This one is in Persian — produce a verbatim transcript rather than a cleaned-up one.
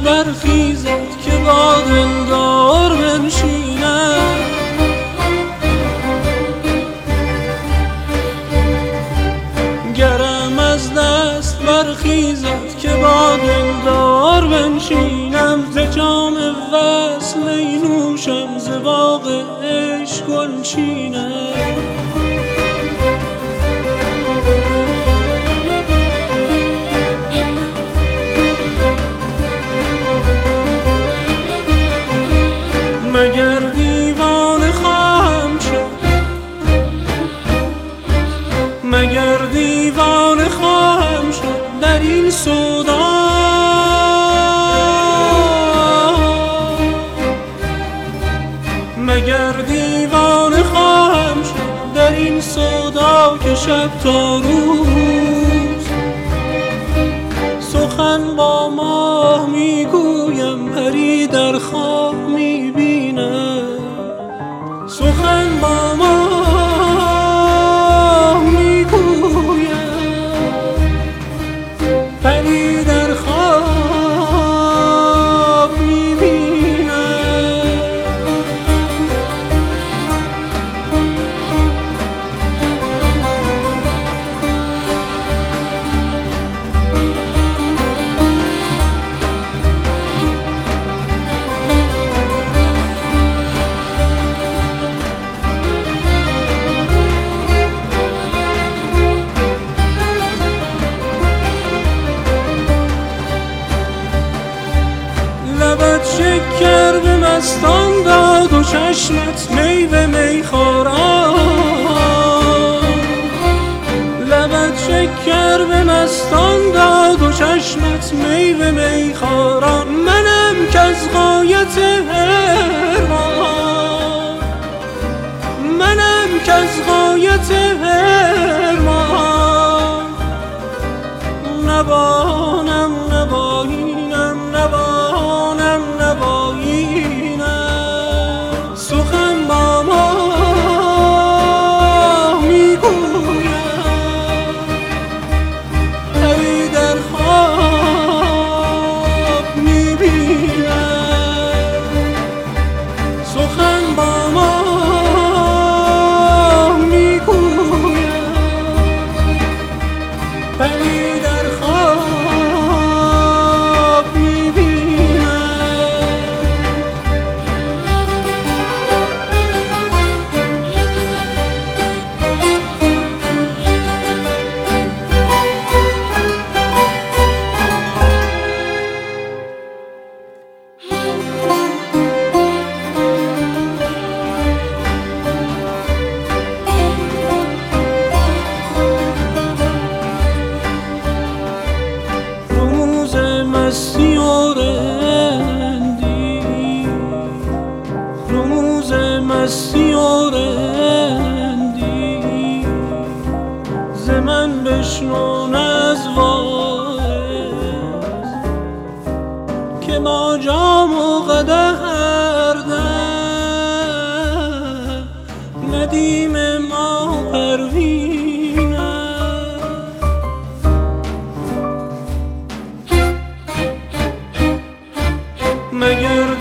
برخیزد که با دلدار بنشیند. گرم از دست برخیزد که با دلدار بنشینم. ز جام وصل می نوشم، ز باغ عشق گل چینم. مگر دیوانه خواهم شد، مگر دیوانه خواهم شد در این سودا. مگر دیوانه خواهم شد در این سودا که شب تا روز سخن با ماه میگویم، پری در خواب میبینم. سخن با ماه میگویم، پری در خواب میبینم. لبت شکر به مستان داد و چشمت میوه میخوران. لبت شکر به مستان داد و چشمت میوه میخوران. منم کز غایت حرمان، منم کز غایت حرمان. نبانم نباینم، نبانم نباینم. سخن با ماه میگویم، پری در خواب میبینم. سخن با ماه میگویم، پری در خواب میبینم. مستی و رندی، رموز مستی و رندی. ز من بشنو نزواعظ که با جام و قدح هر دم ندیم ما پروینه. مگر